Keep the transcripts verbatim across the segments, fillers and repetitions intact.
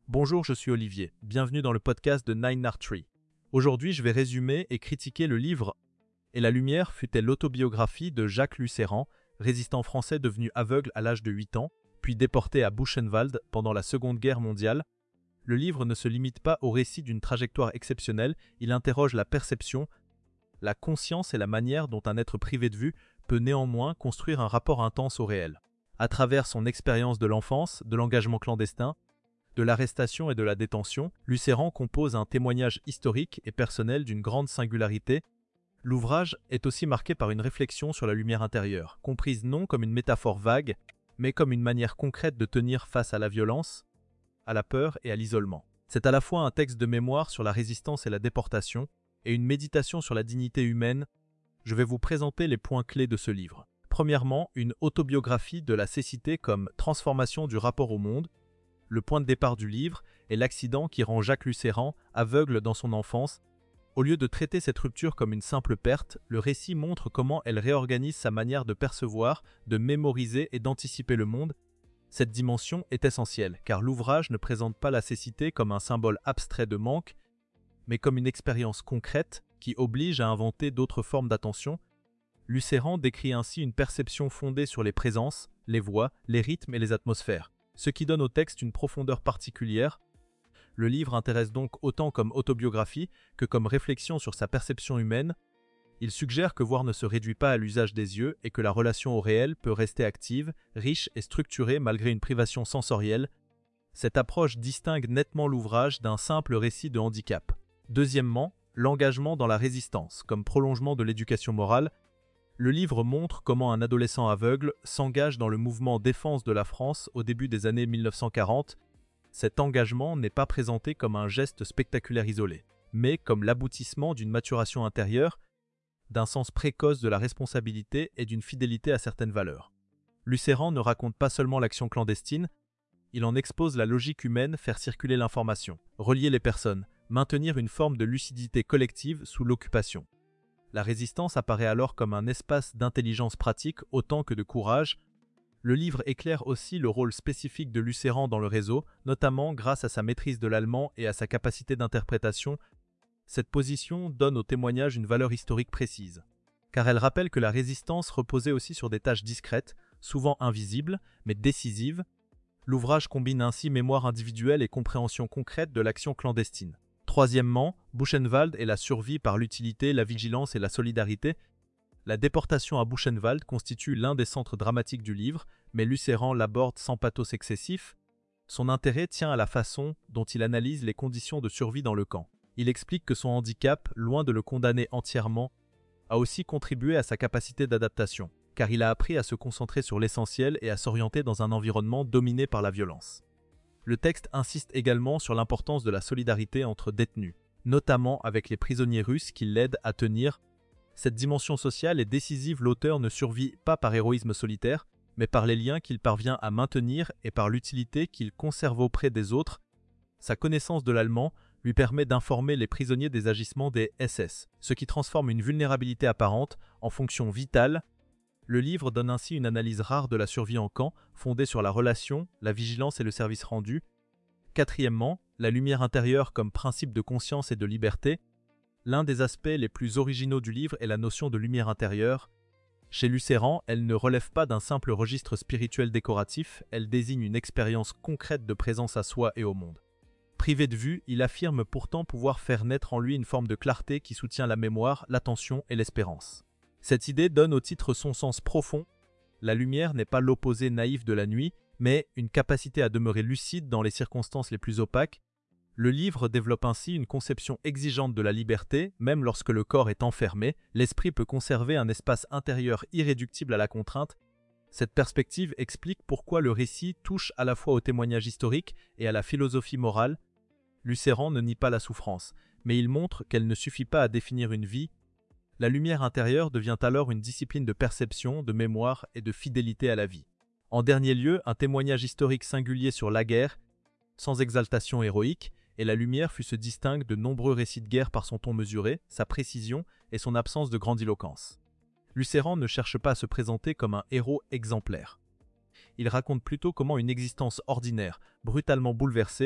Bonjour, je suis Olivier. Bienvenue dans le podcast de Nine Art Tree. Aujourd'hui, je vais résumer et critiquer le livre « Et la lumière » fut-elle l'autobiographie de Jacques Lucéran, résistant français devenu aveugle à l'âge de huit ans, puis déporté à Buchenwald pendant la Seconde Guerre mondiale. Le livre ne se limite pas au récit d'une trajectoire exceptionnelle, il interroge la perception, la conscience et la manière dont un être privé de vue peut néanmoins construire un rapport intense au réel. À travers son expérience de l'enfance, de l'engagement clandestin, de l'arrestation et de la détention, Lucéran compose un témoignage historique et personnel d'une grande singularité. L'ouvrage est aussi marqué par une réflexion sur la lumière intérieure, comprise non comme une métaphore vague, mais comme une manière concrète de tenir face à la violence, à la peur et à l'isolement. C'est à la fois un texte de mémoire sur la résistance et la déportation, et une méditation sur la dignité humaine. Je vais vous présenter les points clés de ce livre. Premièrement, une autobiographie de la cécité comme transformation du rapport au monde. Le point de départ du livre est l'accident qui rend Jacques Lucéran aveugle dans son enfance. Au lieu de traiter cette rupture comme une simple perte, le récit montre comment elle réorganise sa manière de percevoir, de mémoriser et d'anticiper le monde. Cette dimension est essentielle, car l'ouvrage ne présente pas la cécité comme un symbole abstrait de manque, mais comme une expérience concrète qui oblige à inventer d'autres formes d'attention. Lucéran décrit ainsi une perception fondée sur les présences, les voix, les rythmes et les atmosphères, ce qui donne au texte une profondeur particulière. Le livre intéresse donc autant comme autobiographie que comme réflexion sur sa perception humaine. Il suggère que voir ne se réduit pas à l'usage des yeux et que la relation au réel peut rester active, riche et structurée malgré une privation sensorielle. Cette approche distingue nettement l'ouvrage d'un simple récit de handicap. Deuxièmement, l'engagement dans la résistance, comme prolongement de l'éducation morale. Le livre montre comment un adolescent aveugle s'engage dans le mouvement défense de la France au début des années mille neuf cent quarante. Cet engagement n'est pas présenté comme un geste spectaculaire isolé, mais comme l'aboutissement d'une maturation intérieure, d'un sens précoce de la responsabilité et d'une fidélité à certaines valeurs. Lucéran ne raconte pas seulement l'action clandestine, il en expose la logique humaine, faire circuler l'information, relier les personnes, maintenir une forme de lucidité collective sous l'occupation. La résistance apparaît alors comme un espace d'intelligence pratique autant que de courage. Le livre éclaire aussi le rôle spécifique de Lucéran dans le réseau, notamment grâce à sa maîtrise de l'allemand et à sa capacité d'interprétation. Cette position donne au témoignage une valeur historique précise, car elle rappelle que la résistance reposait aussi sur des tâches discrètes, souvent invisibles, mais décisives. L'ouvrage combine ainsi mémoire individuelle et compréhension concrète de l'action clandestine. Troisièmement, Buchenwald et la survie par l'utilité, la vigilance et la solidarité. La déportation à Buchenwald constitue l'un des centres dramatiques du livre, mais Lucéran l'aborde sans pathos excessif. Son intérêt tient à la façon dont il analyse les conditions de survie dans le camp. Il explique que son handicap, loin de le condamner entièrement, a aussi contribué à sa capacité d'adaptation, car il a appris à se concentrer sur l'essentiel et à s'orienter dans un environnement dominé par la violence. Le texte insiste également sur l'importance de la solidarité entre détenus, notamment avec les prisonniers russes qui l'aident à tenir. Cette dimension sociale est décisive, l'auteur ne survit pas par héroïsme solitaire, mais par les liens qu'il parvient à maintenir et par l'utilité qu'il conserve auprès des autres. Sa connaissance de l'allemand lui permet d'informer les prisonniers des agissements des S S, ce qui transforme une vulnérabilité apparente en fonction vitale. Le livre donne ainsi une analyse rare de la survie en camp, fondée sur la relation, la vigilance et le service rendu. Quatrièmement, la lumière intérieure comme principe de conscience et de liberté. L'un des aspects les plus originaux du livre est la notion de lumière intérieure. Chez Lucéran, elle ne relève pas d'un simple registre spirituel décoratif, elle désigne une expérience concrète de présence à soi et au monde. Privé de vue, il affirme pourtant pouvoir faire naître en lui une forme de clarté qui soutient la mémoire, l'attention et l'espérance. Cette idée donne au titre son sens profond. La lumière n'est pas l'opposé naïf de la nuit, mais une capacité à demeurer lucide dans les circonstances les plus opaques. Le livre développe ainsi une conception exigeante de la liberté, même lorsque le corps est enfermé, l'esprit peut conserver un espace intérieur irréductible à la contrainte. Cette perspective explique pourquoi le récit touche à la fois au témoignage historique et à la philosophie morale. Lucéran ne nie pas la souffrance, mais il montre qu'elle ne suffit pas à définir une vie. La lumière intérieure devient alors une discipline de perception, de mémoire et de fidélité à la vie. En dernier lieu, un témoignage historique singulier sur la guerre, sans exaltation héroïque, et la lumière fut se distingue de nombreux récits de guerre par son ton mesuré, sa précision et son absence de grandiloquence. Lucéran ne cherche pas à se présenter comme un héros exemplaire. Il raconte plutôt comment une existence ordinaire, brutalement bouleversée,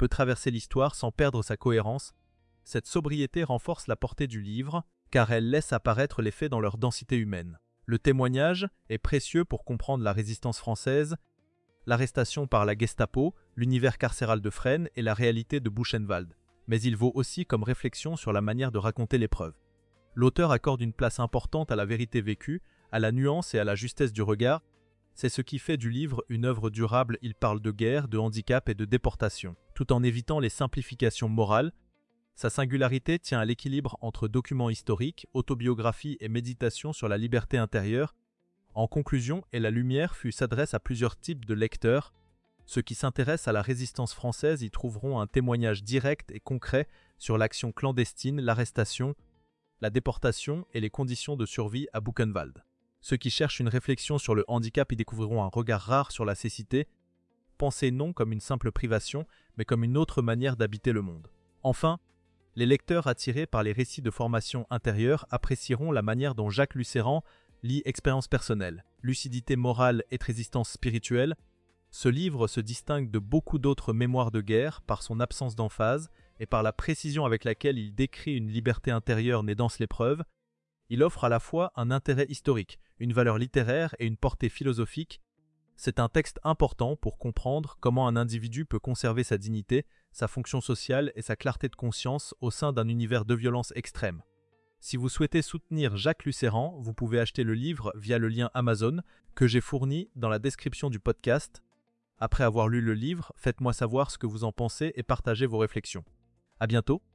peut traverser l'histoire sans perdre sa cohérence. Cette sobriété renforce la portée du livre, car elle laisse apparaître les faits dans leur densité humaine. Le témoignage est précieux pour comprendre la résistance française, l'arrestation par la Gestapo, l'univers carcéral de Fresnes et la réalité de Buchenwald. Mais il vaut aussi comme réflexion sur la manière de raconter l'épreuve. L'auteur accorde une place importante à la vérité vécue, à la nuance et à la justesse du regard. C'est ce qui fait du livre une œuvre durable. Il parle de guerre, de handicap et de déportation, tout en évitant les simplifications morales. Sa singularité tient à l'équilibre entre documents historiques, autobiographie et méditation sur la liberté intérieure. En conclusion, Et la lumière fut s'adresse à plusieurs types de lecteurs. Ceux qui s'intéressent à la résistance française y trouveront un témoignage direct et concret sur l'action clandestine, l'arrestation, la déportation et les conditions de survie à Buchenwald. Ceux qui cherchent une réflexion sur le handicap y découvriront un regard rare sur la cécité. Pensez non comme une simple privation, mais comme une autre manière d'habiter le monde. Enfin, les lecteurs attirés par les récits de formation intérieure apprécieront la manière dont Jacques Lucéran lie expérience personnelle, lucidité morale et résistance spirituelle. Ce livre se distingue de beaucoup d'autres mémoires de guerre par son absence d'emphase et par la précision avec laquelle il décrit une liberté intérieure née dans l'épreuve. Il offre à la fois un intérêt historique, une valeur littéraire et une portée philosophique. C'est un texte important pour comprendre comment un individu peut conserver sa dignité, sa fonction sociale et sa clarté de conscience au sein d'un univers de violence extrême. Si vous souhaitez soutenir Jacques Lucéran, vous pouvez acheter le livre via le lien Amazon que j'ai fourni dans la description du podcast. Après avoir lu le livre, faites-moi savoir ce que vous en pensez et partagez vos réflexions. À bientôt!